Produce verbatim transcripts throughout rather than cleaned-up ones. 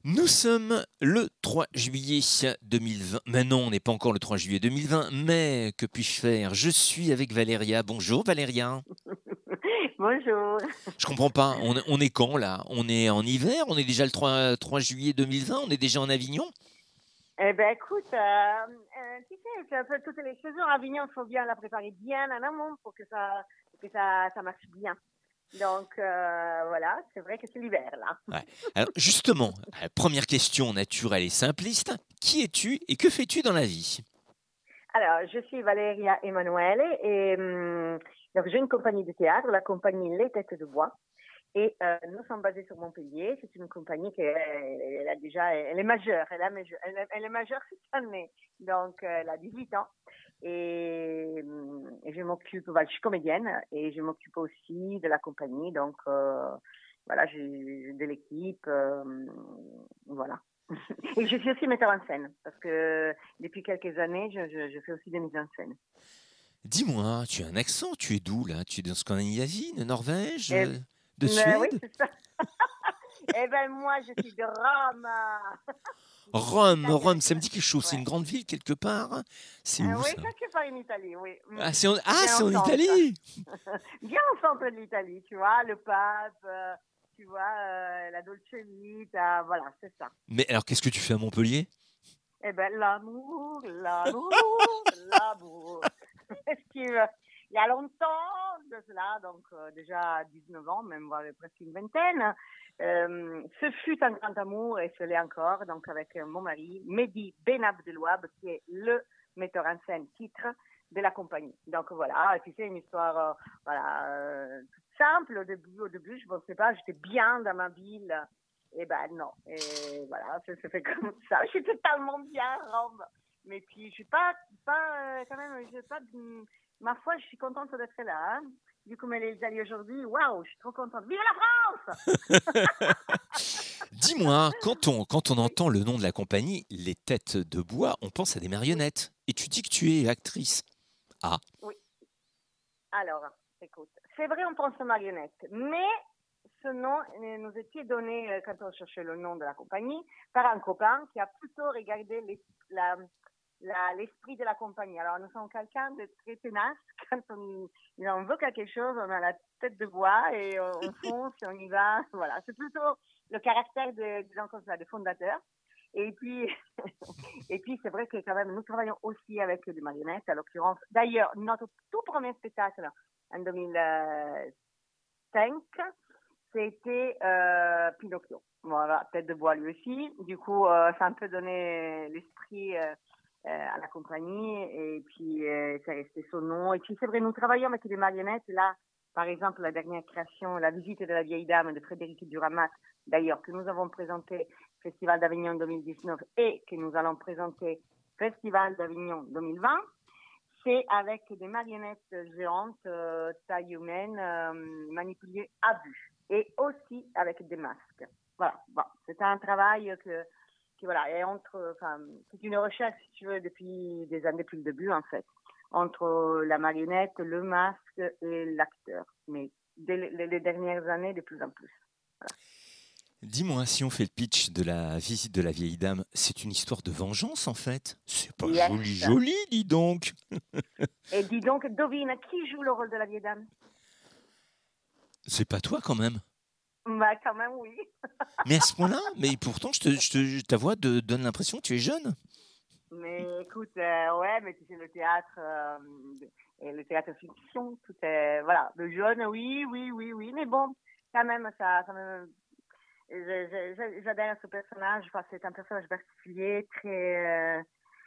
Nous sommes le trois juillet deux mille vingt. Mais non, on n'est pas encore le trois juillet deux mille vingt. Mais que puis-je faire? Je suis avec Valéria. Bonjour Valéria. Bonjour. Je comprends pas. On, on est quand là? On est en hiver? On est déjà le trois, trois juillet deux mille vingt? On est déjà en Avignon? Eh ben écoute, euh, euh, tu sais, c'est un peu toutes les saisons à Avignon, il faut bien la préparer bien en amont pour que ça, pour que ça, ça marche bien. Donc euh, voilà, c'est vrai que c'est l'hiver là. Ouais. Alors justement, euh, première question naturelle et simpliste. Qui es-tu et que fais-tu dans la vie? Alors, je suis Valeria Emanuele et hum, donc j'ai une compagnie de théâtre, la compagnie Les Têtes de Bois. Et euh, nous sommes basés sur Montpellier. C'est une compagnie qui elle, elle a déjà, elle est majeure, elle, a, elle, est- elle est majeure cette année, donc euh, elle a dix-huit ans. Et, hum, et je m'occupe, voilà, je suis comédienne et je m'occupe aussi de la compagnie, donc euh, voilà, j'ai de l'équipe, euh, voilà. Et je suis aussi metteur en scène parce que depuis quelques années, je, je, je fais aussi des mises en scène. Dis-moi, tu as un accent, tu es d'où là? Tu es de Scandinavie, de Norvège, Et, euh, de mais oui, Suède? c'est ça. Eh ben moi, je suis de Rome, Rome, Rome, ça me italienne. dit quelque chose. C'est une Ouais. grande ville quelque part. C'est Ah où oui, ça? quelque part en Italie, oui. Mm. Ah, c'est en, ah, Bien c'est au en centre. Italie! Bien au centre de l'Italie, tu vois, le pape, euh, tu vois, euh, la Dolce Vita, voilà, c'est ça. Mais alors, qu'est-ce que tu fais à Montpellier? Eh ben, l'amour, l'amour, l'amour. Esquive. Il y a longtemps de cela, donc euh, déjà dix-neuf ans, même voire presque une vingtaine, euh, ce fut un grand amour et ce l'est encore, donc avec euh, mon mari, Mehdi Benabdelouab, qui est le metteur en scène titre de la compagnie. Donc voilà, et puis c'est une histoire euh, voilà, euh, toute simple au début. Au début, je ne pensais pas, j'étais bien dans ma ville. Et ben non, et voilà, ça se fait comme ça. Je suis totalement bien à Rome. Mais puis, je suis pas, pas euh, quand même, je pas, de- ma foi, je suis contente d'être là. Hein. Du coup, mais les alliés aujourd'hui, waouh, je suis trop contente. Vive la France! Dis-moi, quand on, quand on Oui, entend le nom de la compagnie, Les Têtes de Bois, on pense à des oui, marionnettes. Et tu dis que tu es actrice. Ah, oui. Alors, écoute, c'est vrai, on pense aux marionnettes, mais ce nom euh, nous était donné euh, quand on cherchait le nom de la compagnie par un copain qui a plutôt regardé les, la, la, l'esprit de la compagnie. Alors, nous sommes quelqu'un de très tenace. Quand on, on veut quelque chose, on a la tête de bois et on, on fonce et on y va. Voilà, c'est plutôt le caractère de, des gens comme ça, des fondateurs. Et puis, et puis c'est vrai que quand même, nous travaillons aussi avec des marionnettes, à l'occurrence. D'ailleurs, notre tout premier spectacle en deux mille cinq, c'était euh, Pinocchio. Voilà, tête de bois lui aussi. Du coup, euh, ça a un peu donné l'esprit euh, euh, à la compagnie et puis euh, ça resté son nom. Et puis c'est vrai, nous travaillons avec des marionnettes. Là, par exemple, la dernière création, La visite de la vieille dame de Frédéric Duramat, d'ailleurs, que nous avons présenté Festival d'Avignon deux mille dix-neuf et que nous allons présenter Festival d'Avignon deux mille vingt. C'est avec des marionnettes géantes, euh, taille humaine, euh, manipulées à vue. Et aussi avec des masques. Voilà. Bon, c'est un travail que, qui, voilà, est entre, enfin, c'est une recherche, si tu veux, depuis des années, depuis le début, en fait, entre la marionnette, le masque et l'acteur. Mais dès les, les dernières années, de plus en plus. Voilà. dis-moi, si on fait le pitch de la visite de la vieille dame, c'est une histoire de vengeance en fait. C'est pas Yes. joli, joli, dis donc. Et dis donc, devine, qui joue le rôle de la vieille dame? C'est pas toi quand même. Bah, quand même, oui. Mais à ce point-là, mais pourtant, je te, je te- ta voix te donne l'impression que tu es jeune. Mais écoute, euh, ouais, mais tu sais, le théâtre, euh, et le théâtre fiction, tout est, voilà, le jeune, oui, oui, oui, oui, mais bon, quand même, ça, ça me, je- je- j'adhère à ce personnage, enfin, c'est un personnage particulier, très, euh,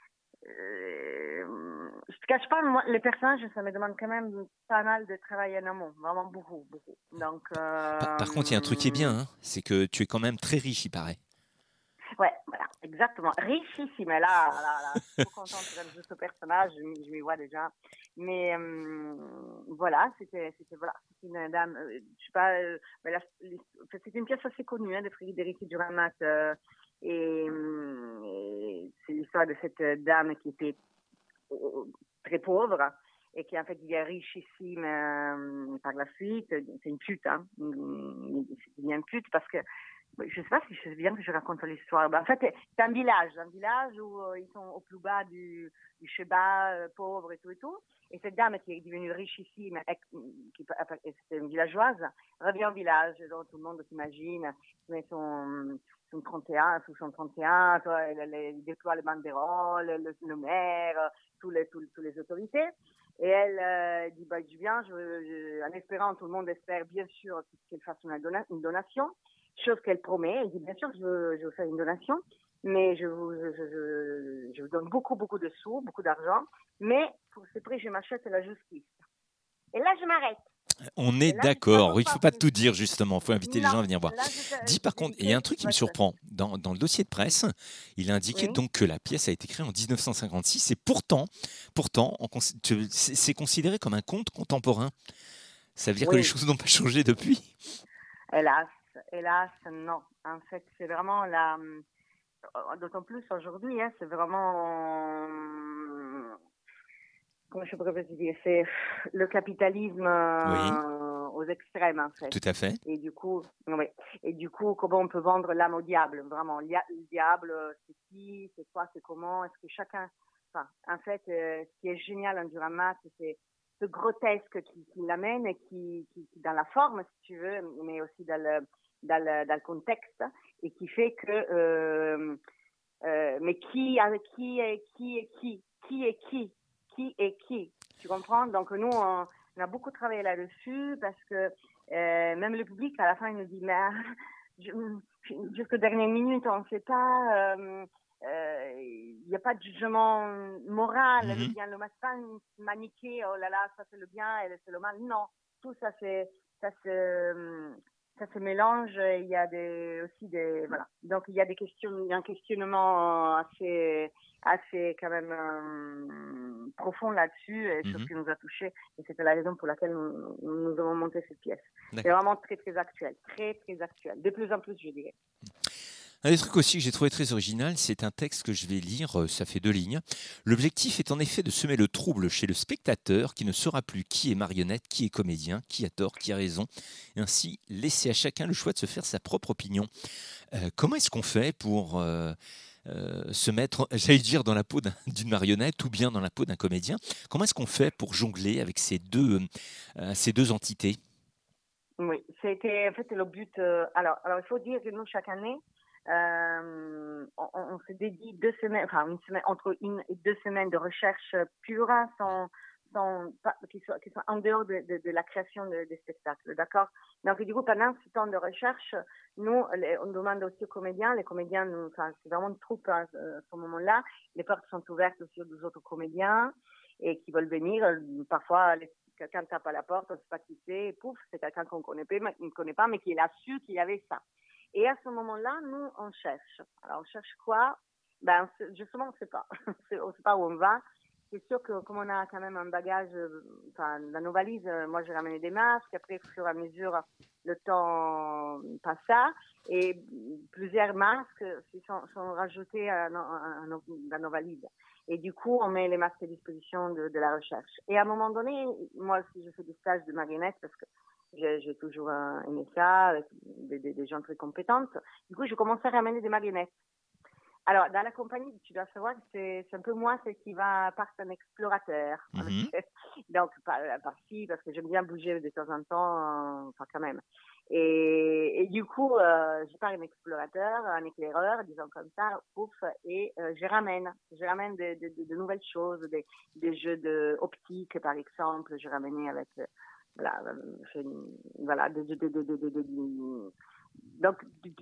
euh, je te cache pas, moi, les personnages, ça me demande quand même pas mal de travail en amont, vraiment beaucoup, beaucoup. Donc, Par, par contre, il y a un truc qui est bien, euh, hein, c'est que tu es quand même très riche, il paraît. ouais, voilà, exactement. Richissime. Là, là, là, je suis trop contente de ce personnage, je, m'y je m'y vois déjà. Mais euh, voilà, c'était, c'était voilà, c'était une dame, euh, je sais pas, euh, mais là, c'était une pièce assez connue hein, de Frédéric Duramat. Euh, et, euh, et c'est l'histoire de cette dame qui était euh, très pauvre et qui en fait devient richissime euh, par la suite. C'est une pute, hein. C'est bien une pute parce que Je ne sais pas si c'est bien que je raconte l'histoire. Ben, en fait, c'est un village, un village où euh, ils sont au plus bas du, du Sheba, euh, pauvre et tout et tout. Et cette dame qui est devenue riche ici, mais qui c'était une villageoise, revient au village, dont tout le monde s'imagine, mais son, son trente et un, sous son trente et un, toi, elle, elle, elle déploie les banderoles, le, le maire, tous les, tous, tous les autorités. Et elle euh, dit, bah, je viens, je, je, en espérant, tout le monde espère bien sûr qu'elle fasse une, dona, une donation. Chose qu'elle promet, elle dit bien sûr je veux, je veux faire une donation, mais je vous, je, je, je vous donne beaucoup, beaucoup de sous, beaucoup d'argent, mais pour ce prix, je m'achète la justice. Et là, je m'arrête. On est là, d'accord, il ne faut pas tout dire justement, il faut inviter non, les gens à venir voir. Là, je, Dis par contre, il y a un truc qui me surprend, dans, dans le dossier de presse, il a indiqué oui. donc que la pièce a été créée en dix-neuf cent cinquante-six et pourtant, pourtant c'est considéré comme un conte contemporain. Ça veut dire oui. que les choses n'ont pas changé depuis? Hélas, hélas, non. En fait, c'est vraiment la... D'autant plus aujourd'hui, hein, c'est vraiment... Comment je pourrais vous dire? C'est le capitalisme oui. euh, aux extrêmes, en fait. Tout à fait. Et du coup, oui. Et du coup, comment on peut vendre l'âme au diable? Vraiment, le diable, c'est qui, c'est quoi, c'est comment? Est-ce que chacun... Enfin, en fait, euh, ce qui est génial en Duramat, c'est ce grotesque qui, qui l'amène et qui, qui, qui, dans la forme, si tu veux, mais aussi dans le, dans le, dans le contexte, et qui fait que... Euh, euh, mais qui, qui est qui est qui? Qui est qui? Qui est qui? Tu comprends? Donc nous, on, on a beaucoup travaillé là-dessus parce que euh, même le public, à la fin, il nous dit, mais jusqu'aux dernières minutes, on ne sait pas, il euh, n'y euh, a pas de jugement moral, mm-hmm. le bien, le mal, pas maniqué, oh là là, ça c'est le bien et c'est le mal. Non, tout ça, c'est, ça se... ça se mélange, il y a des, aussi des, voilà. Donc, il y a des questions, il y a un questionnement assez, assez quand même euh, profond là-dessus, et mm-hmm. chose qui nous a touchés, et c'était la raison pour laquelle nous, nous avons monté cette pièce. C'est vraiment très, très actuel, très, très actuel, de plus en plus, je dirais. Un des trucs aussi que j'ai trouvé très original, c'est un texte que je vais lire, ça fait deux lignes. L'objectif est en effet de semer le trouble chez le spectateur qui ne saura plus qui est marionnette, qui est comédien, qui a tort, qui a raison, et ainsi laisser à chacun le choix de se faire sa propre opinion. Euh, comment est-ce qu'on fait pour euh, euh, se mettre, j'allais dire, dans la peau d'un, d'une marionnette ou bien dans la peau d'un comédien? Comment est-ce qu'on fait pour jongler avec ces deux, euh, ces deux entités? Oui, c'était en fait le but. Euh, alors, alors, il faut dire que nous, chaque année, Euh, on, on se dédie deux semaines, enfin une semaine, entre une et deux semaines de recherche pure, sans, sans, pas, qui, soit, qui soit en dehors de, de, de la création de, des spectacles, d'accord? Donc du coup, pendant ce temps de recherche, nous, les, on demande aussi aux comédiens, les comédiens, nous, enfin, c'est vraiment une troupe à, à ce moment-là, les portes sont ouvertes aussi aux autres comédiens et qui veulent venir, parfois les quelqu'un tape à la porte, on ne sait pas qui c'est, et pouf, c'est quelqu'un qu'on connaît pas, ne connaît pas, mais qui a su qu'il y avait ça. Et à ce moment-là, nous, on cherche. Alors, on cherche quoi? Ben, justement, on ne sait pas. on ne sait pas où on va. C'est sûr que comme on a quand même un bagage, enfin, dans nos valises, moi, j'ai ramené des masques. Après, au fur et à mesure, le temps passa. Et plusieurs masques sont, sont rajoutés à nos, à nos, dans nos valises. Et du coup, on met les masques à disposition de, de la recherche. Et à un moment donné, moi aussi, je fais des stages de marionnettes parce que j'ai, j'ai toujours euh, aimé ça, avec des, des, des gens très compétentes. Du coup, je commençais à ramener des marionnettes. Alors, dans la compagnie, tu dois savoir que c'est, c'est un peu moi c'est qui va partir un explorateur. Mm-hmm. Donc, par, par-ci, parce que j'aime bien bouger de temps en temps, euh, enfin quand même. Et, et du coup, euh, je pars un explorateur, un éclaireur, disons comme ça, pouf, et euh, je ramène. Je ramène de, de, de, de nouvelles choses, des, des jeux de optique, par exemple. Je ramenais avec... Euh, voilà, je, voilà, de, de, de, de, de, de, de donc,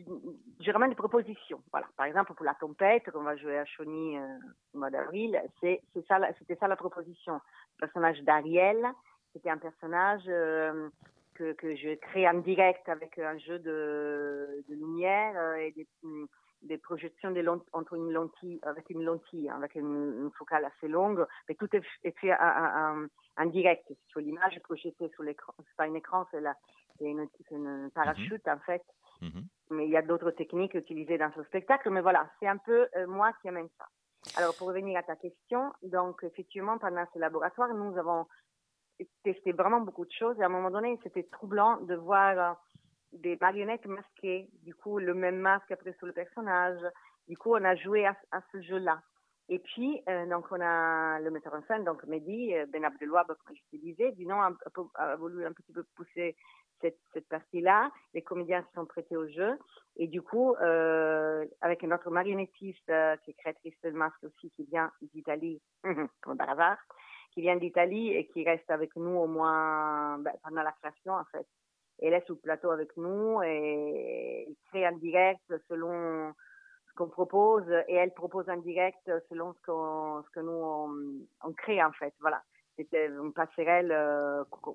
je ramène des propositions. Voilà. Par exemple, pour la tempête, qu'on va jouer à Chauny euh, au mois d'avril, c'est, c'est ça, c'était ça la proposition. Le personnage d'Ariel, c'était un personnage euh, que, que je crée en direct avec un jeu de, de lumière euh, et des, des projections de lent, entre une lentille, avec une lentille, avec une, une focale assez longue. Mais tout est, est fait en, en, en direct. Sur l'image est projetée sur l'écran. C'est pas un écran, c'est, la, c'est, une, c'est une parachute, mm-hmm. en fait. Mm-hmm. Mais il y a d'autres techniques utilisées dans ce spectacle. Mais voilà, c'est un peu euh, moi qui amène ça. Alors, pour revenir à ta question, donc, effectivement, pendant ce laboratoire, nous avons testé vraiment beaucoup de choses. Et à un moment donné, c'était troublant de voir des marionnettes masquées. Du coup, le même masque après sur le personnage. Du coup, on a joué à, à ce jeu-là. Et puis, euh, donc, on a le metteur en scène, donc Mehdi, euh, Ben Abdelouab, comme je te disais, du nom, a, a, a voulu un petit peu pousser cette, cette partie-là. Les comédiens se sont prêtés au jeu. Et du coup, euh, avec notre marionnettiste, euh, qui est créatrice de masque aussi, qui vient d'Italie, comme par hasard, qui vient d'Italie et qui reste avec nous au moins ben, pendant la création, en fait. Elle est sur le plateau avec nous et elle crée en direct selon ce qu'on propose et elle propose en direct selon ce, qu'on, ce que nous on, on crée en fait. Voilà, c'était une passerelle euh, qu'on,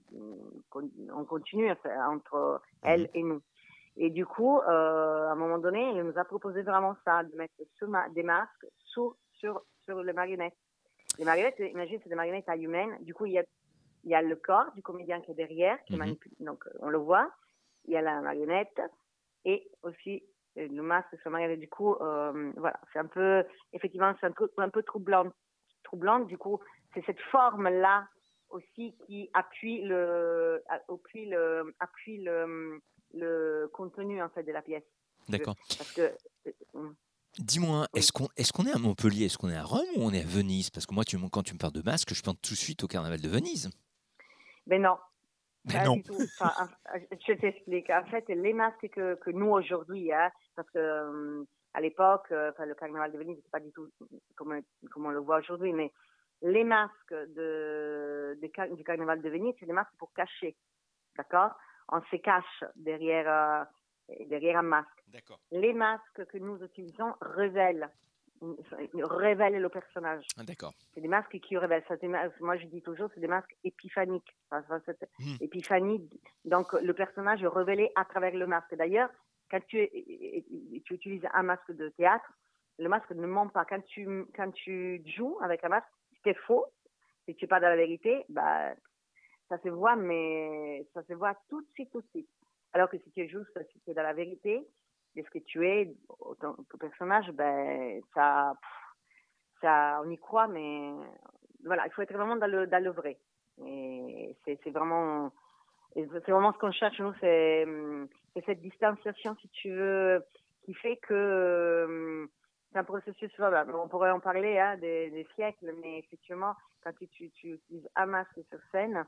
qu'on continue entre elle et nous. Et du coup, euh, à un moment donné, elle nous a proposé vraiment ça, de mettre sur ma- des masques sur, sur, sur les marionnettes. Les marionnettes, imagine, c'est des marionnettes à humaines. Du coup, il y a, il y a le corps du comédien qui est derrière, qui mm-hmm. manipule, donc on le voit. Il y a la marionnette et aussi le masque sur la marionnette. Du coup, euh, voilà, c'est un peu, effectivement, c'est un peu, un peu troublant. troublant. Du coup, c'est cette forme-là aussi qui appuie le, appuie le, appuie le, le contenu en fait de la pièce. D'accord. Parce que euh, dis-moi, oui. est-ce qu'on, est-ce qu'on est à Montpellier, est-ce qu'on est à Rome ou on est à Venise? Parce que moi, tu, quand tu me parles de masque, je pense tout de suite au Carnaval de Venise. Ben non. Ben pas non. du tout. Enfin, je t'explique. En fait, les masques que, que nous aujourd'hui, hein, parce que euh, à l'époque, euh, enfin, le Carnaval de Venise, c'est pas du tout comme, comme on le voit aujourd'hui, mais les masques de, de, du Carnaval de Venise, c'est des masques pour cacher. D'accord? On se cache derrière, euh, derrière un masque. D'accord. Les masques que nous utilisons révèlent, révèlent le personnage. Ah, d'accord. C'est des masques qui révèlent. Ça, moi, je dis toujours, c'est des masques épiphaniques. Enfin, c'est mmh. Épiphanie, donc le personnage est révélé à travers le masque. D'ailleurs, quand tu, tu utilises un masque de théâtre, le masque ne ment pas. Quand tu, quand tu joues avec un masque, si c'est faux, si tu n'es pas dans la vérité, bah, ça se voit, mais ça se voit tout de suite, tout de suite. Alors que si tu es juste, si tu es dans la vérité, de ce que tu es, ton, ton personnage, ben, ça, ça, on y croit, mais voilà, il faut être vraiment dans le, dans le vrai. Et c'est, c'est vraiment, c'est vraiment ce qu'on cherche, nous, c'est, c'est cette distanciation, si tu veux, qui fait que c'est un processus, voilà, on pourrait en parler, hein, des, des siècles, mais effectivement, quand tu, tu, tu utilises un masque sur scène,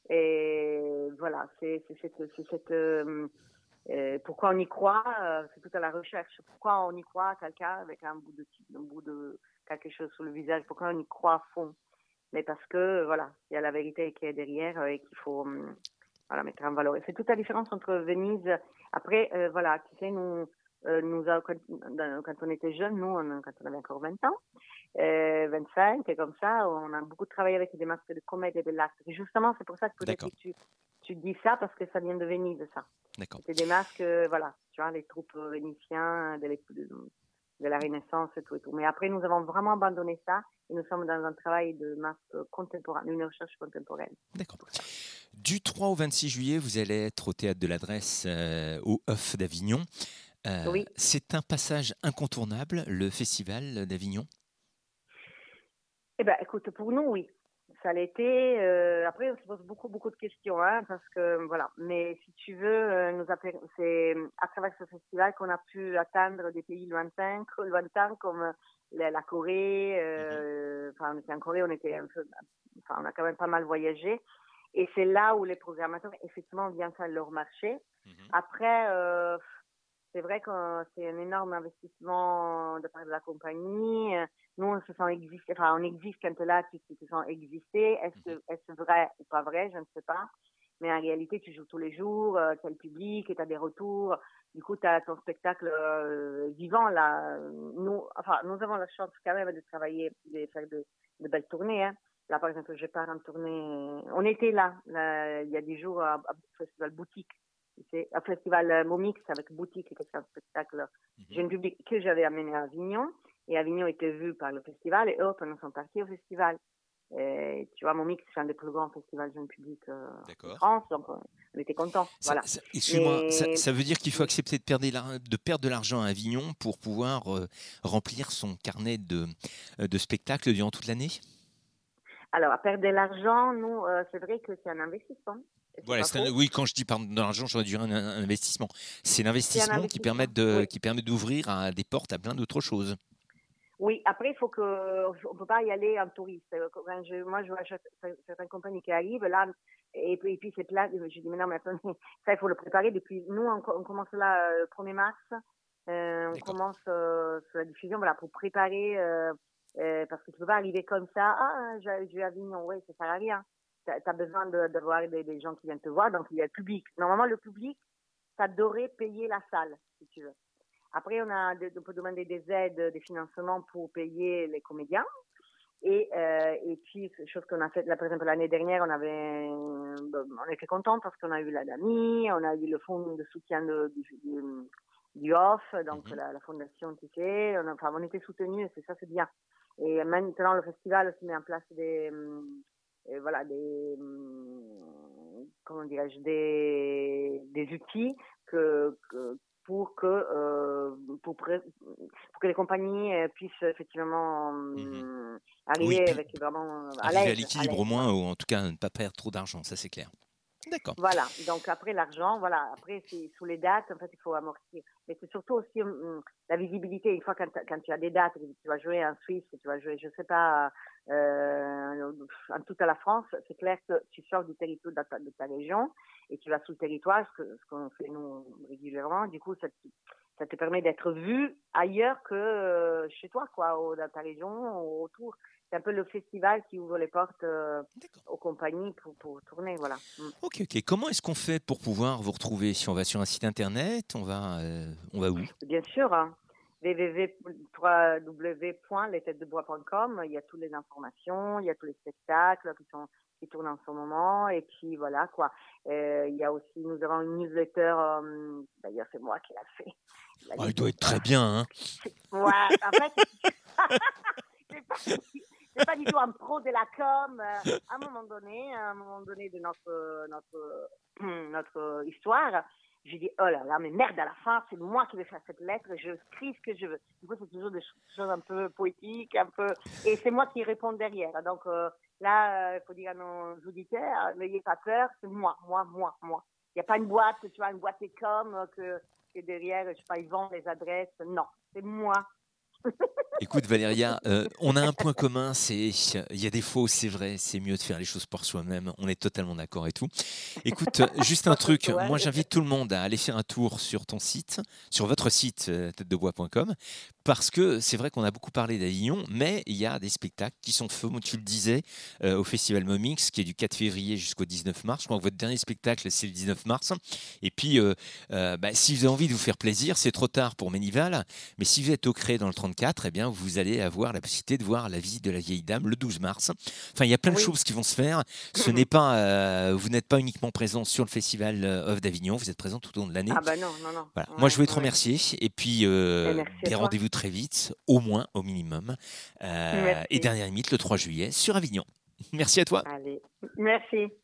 et voilà, c'est, c'est cette, c'est cette euh, euh, pourquoi on y croit, euh, c'est tout à la recherche. Pourquoi on y croit à quelqu'un avec un bout de, un bout de quelque chose sur le visage, pourquoi on y croit à fond? Mais parce que, voilà, il y a la vérité qui est derrière et qu'il faut um, voilà, mettre en valeur. Et c'est toute la différence entre Venise. Après, euh, voilà, tu sais, nous, euh, nous quand, quand on était jeunes, nous, on, quand on avait encore vingt ans, euh, vingt-cinq, et comme ça, on a beaucoup travaillé avec des masques de comédie et de l'acte. Et justement, c'est pour ça que peut-être D'accord. que tu, tu dis ça, parce que ça vient de Venise, ça. D'accord. C'est des masques, euh, voilà, tu vois, les troupes vénitiens, de, de, de la Renaissance et tout et tout. Mais après, nous avons vraiment abandonné ça et nous sommes dans un travail de masque contemporain, une recherche contemporaine. D'accord. Du trois au vingt-six juillet, vous allez être au Théâtre de l'Adresse euh, au Oeuf d'Avignon. Euh, oui. C'est un passage incontournable, le Festival d'Avignon? Eh bien, écoute, pour nous, oui. Ça l'était. Euh, après, on se pose beaucoup, beaucoup de questions, hein, parce que, voilà. Mais si tu veux, euh, nous a, c'est à travers ce festival qu'on a pu atteindre des pays lointains, lointains comme la, la Corée. Euh, mm-hmm. Enfin, on était en Corée, on était un peu, enfin, on a quand même pas mal voyagé. Et c'est là où les programmateurs, effectivement, viennent faire leur marché. Mm-hmm. Après, euh, c'est vrai que c'est un énorme investissement de part de la compagnie. Nous, on se sent exister, enfin, on existe quand là, tu, tu te sens exister. Est-ce que, est-ce vrai ou pas vrai? Je ne sais pas. Mais en réalité, tu joues tous les jours, euh, tu as le public, tu as des retours. Du coup, tu as ton spectacle euh, vivant, là. Nous, enfin, nous avons la chance quand même de travailler, de faire de, de belles tournées, hein. Là, par exemple, je pars en tournée. On était là, là il y a des jours, à, à Festival Boutique. C'est un festival Momix avec Boutique, qui est un spectacle mm-hmm. jeune public que j'avais amené à Avignon. Et Avignon était vu par le festival et hop, nous sommes partis au festival. Et, tu vois, Momix, c'est un des plus grands festivals jeune public euh, en France, donc on était contents. Ça, voilà. ça, excuse-moi, Mais... ça, ça veut dire qu'il faut accepter de perdre, de perdre de l'argent à Avignon pour pouvoir euh, remplir son carnet de, de spectacles durant toute l'année? Alors, à perdre de l'argent, nous, euh, c'est vrai que c'est un investissement. C'est Voilà, pas c'est un- faux. oui, quand je dis pardon, de l'argent, j'aurais dû dire un, un investissement. C'est C'est un l'investissement qui permet investissement. de, Oui. qui permet d'ouvrir à des portes à plein d'autres choses. Oui, après, il faut que, on peut pas y aller en touriste. Quand je, moi, je vois cer- cer- certaines compagnies qui arrivent là, et puis, et puis c'est plat. Je dis, mais non, mais attendez, ça, il faut le préparer depuis. Nous, on, co- on commence là euh, le premier mars. Euh, on D'accord. commence euh, sur la diffusion, voilà, pour préparer, euh, euh, parce que tu peux pas arriver comme ça. Ah, je, je vais à Avignon, ouais, ça sert à rien. Tu as besoin de, de voir des, des gens qui viennent te voir, donc il y a le public. Normalement, le public, ça devrait payer la salle, si tu veux. Après, on, a, on peut demander des aides, des financements pour payer les comédiens. Et, euh, et puis, chose qu'on a fait, là, par exemple, l'année dernière, on avait, on était content parce qu'on a eu la D A M I, on a eu le fonds de soutien de, du, du, du O F F, donc Mhm. la, la fondation T T, on, a, enfin, on était soutenus, c'est ça, c'est bien. Et maintenant, le festival se met en place des, euh, voilà, des, euh, comment dirais-je, des, des outils que, que pour que euh, pour, pré- pour que les compagnies euh, puissent effectivement Mhm. euh, Oui, arriver puis avec vraiment euh, à arriver à l'aise, à l'équilibre l'aise, au moins, voilà. ou en tout cas ne pas perdre trop d'argent, ça c'est clair. D'accord. Voilà. Donc après l'argent, voilà. Après c'est sous les dates, en fait, il faut amortir. Mais c'est surtout aussi hum, la visibilité. Une fois quand, quand tu as des dates, tu vas jouer en Suisse, tu vas jouer, je sais pas, euh, en toute la France, c'est clair que tu sors du territoire de ta, de ta région et tu vas sous le territoire, ce que ce qu'on fait nous régulièrement. Du coup, ça te, ça te permet d'être vu ailleurs que euh, chez toi, quoi, ou dans ta région, ou autour. C'est un peu le festival qui ouvre les portes euh, D'accord. aux compagnies pour, pour tourner, voilà. Mm. Ok, ok. Comment est-ce qu'on fait pour pouvoir vous retrouver? Si on va sur un site internet, on va, euh, on va où? Bien sûr, hein. w w w point les têtes de bois point com, il y a toutes les informations, il y a tous les spectacles qui sont qui tournent en ce moment, et puis voilà quoi. Euh, il y a aussi, nous avons une newsletter, euh, d'ailleurs c'est moi qui l'ai fait, la Ah, il doit être newsletter. très bien, hein? Ouais, en fait, c'est pas, c'est pas du tout un pro de la com. Euh, À un moment donné, à un moment donné de notre notre notre histoire, j'ai dit oh là là, mais merde, à la fin, c'est moi qui vais faire cette lettre, je crie ce que je veux. Du coup, c'est toujours des choses un peu poétiques, un peu, et c'est moi qui réponds derrière. Donc euh, là, il euh, faut dire à nos auditeurs, n'ayez pas peur, c'est moi, moi, moi, moi. Il n'y a pas une boîte, tu vois, une boîte Ecom que, que derrière, je sais pas, ils vendent les adresses. Non, c'est moi. Écoute Valéria, euh, on a un point commun, c'est il y a des fois où c'est vrai, c'est mieux de faire les choses par soi-même. On est totalement d'accord et tout. Écoute, euh, juste un truc, moi Ouais. j'invite tout le monde à aller faire un tour sur ton site, sur votre site euh, tête de bois point com, parce que c'est vrai qu'on a beaucoup parlé d'Avignon, mais il y a des spectacles qui sont faits, comme tu le disais, euh, au Festival Momix, qui est du quatre février jusqu'au dix-neuf mars. Je crois que votre dernier spectacle, c'est le dix-neuf mars. Et puis, euh, euh, bah, si vous avez envie de vous faire plaisir, c'est trop tard pour Ménival, mais si vous êtes au Cré dans le trente-quatre, eh bien, vous allez avoir la possibilité de voir la visite de la vieille dame le douze mars. Enfin, il y a plein de Oui. choses qui vont se faire. Ce n'est pas, euh, vous n'êtes pas uniquement présent sur le Festival euh, Off d'Avignon, vous êtes présent tout au long de l'année. Ah bah non, non, non. Voilà. Moi, je Ouais, voulais te ouais. remercier et puis Et euh, merci à des toi. rendez-vous très vite, au moins, au minimum. Euh, et Merci. dernière limite, le trois juillet sur Avignon. Merci à toi. Allez. Merci.